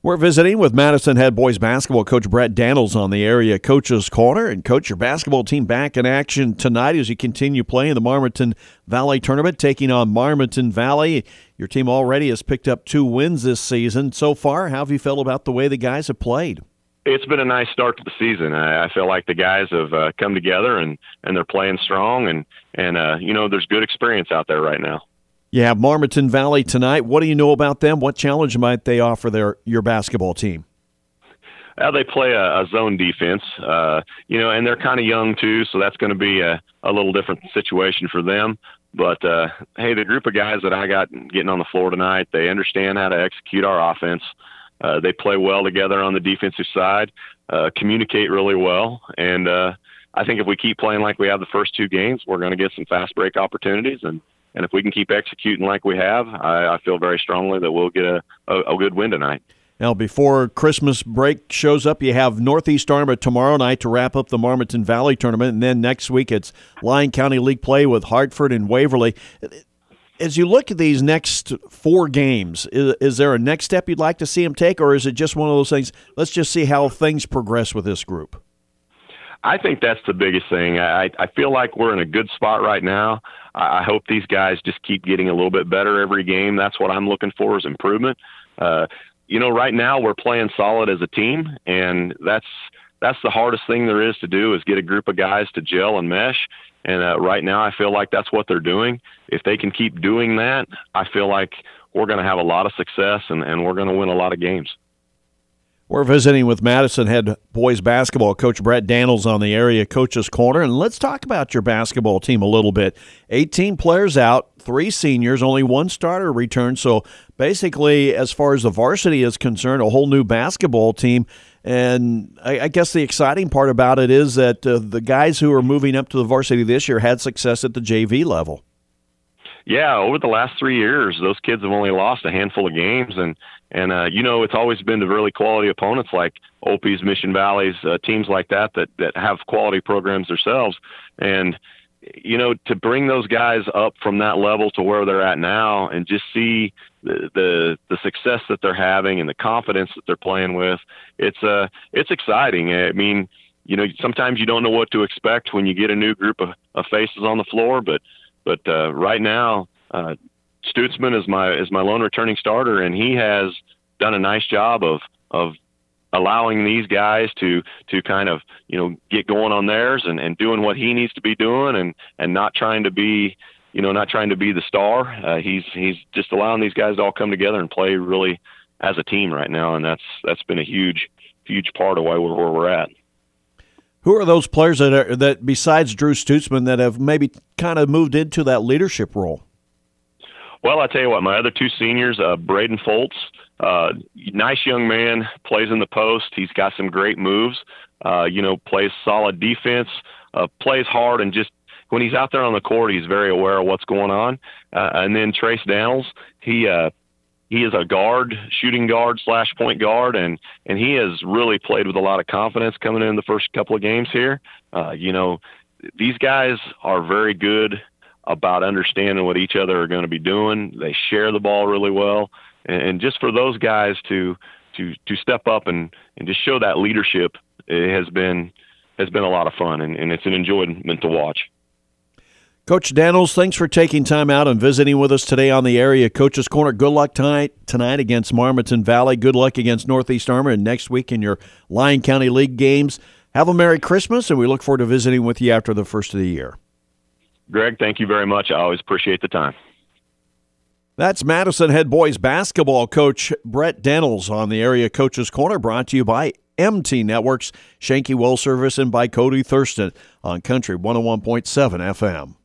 We're visiting with Madison Head boys basketball coach Brett Daniels on the Area Coaches Corner. And, Coach, your basketball team back in action tonight as you continue playing the Marmaton Valley Tournament, taking on Marmaton Valley. Your team already has picked up 2 wins this season. So far, how have you felt about the way the guys have played? It's been a nice start to the season. I feel like the guys have come together and they're playing strong, and there's good experience out there right now. You have Marmaton Valley tonight. What do you know about them? What challenge might they offer your basketball team? They play a zone defense, and they're kind of young too, so that's going to be a little different situation for them. But, hey, the group of guys that I got getting on the floor tonight, they understand how to execute our offense. They play well together on the defensive side, communicate really well, and I think if we keep playing like we have the first 2 games, we're going to get some fast break opportunities, and if we can keep executing like we have, I feel very strongly that we'll get a good win tonight. Now, before Christmas break shows up, you have Northeast Arma tomorrow night to wrap up the Marmaton Valley Tournament, and then next week it's Lyon County League play with Hartford and Waverly. As you look at these next 4 games, is there a next step you'd like to see them take, or is it just one of those things, let's just see how things progress with this group? I think that's the biggest thing. I feel like we're in a good spot right now. I hope these guys just keep getting a little bit better every game. That's what I'm looking for, is improvement. Right now we're playing solid as a team, and that's the hardest thing there is to do, is get a group of guys to gel and mesh. And right now I feel like that's what they're doing. If they can keep doing that, I feel like we're going to have a lot of success, and we're going to win a lot of games. We're visiting with Madison Head boys basketball coach Brett Daniels on the Area Coaches Corner, and let's talk about your basketball team a little bit. 18 players out, 3 seniors, only 1 starter returned, so basically, as far as the varsity is concerned, a whole new basketball team. And I guess the exciting part about it is that the guys who are moving up to the varsity this year had success at the JV level. Yeah, over the last 3 years, those kids have only lost a handful of games, and it's always been to really quality opponents like Opie's, Mission Valley's, teams like that have quality programs themselves. And, to bring those guys up from that level to where they're at now and just see the success that they're having and the confidence that they're playing with, it's exciting. I mean, sometimes you don't know what to expect when you get a new group of faces on the floor, but right now, Stutzman is my lone returning starter, and he has done a nice job of allowing these guys to kind of get going on theirs and doing what he needs to be doing, and not trying to be the star. He's just allowing these guys to all come together and play really as a team right now, and that's been a huge part of why we're where we're at. Who are those players that besides Drew Stutzman that have maybe kind of moved into that leadership role? Well, I tell you what, my other 2 seniors, Braden Foltz, nice young man, plays in the post. He's got some great moves, plays solid defense, plays hard, and just when he's out there on the court, he's very aware of what's going on. And then Trace Daniels, he is a guard, shooting guard / point guard, and he has really played with a lot of confidence coming in the first couple of games here. These guys are very good about understanding what each other are going to be doing. They share the ball really well, and just for those guys to step up and just show that leadership, it has been a lot of fun, and it's an enjoyment to watch. Coach Daniels, thanks for taking time out and visiting with us today on the Area Coaches Corner. Good luck tonight against Marmaton Valley. Good luck against Northeast Arma, and next week in your Lyon County League games. Have a Merry Christmas, and we look forward to visiting with you after the first of the year. Greg, thank you very much. I always appreciate the time. That's Madison Head boys basketball coach Brett Daniels on the Area Coaches Corner, brought to you by MT Networks, Shanky Well Service, and by Cody Thurston on Country 101.7 FM.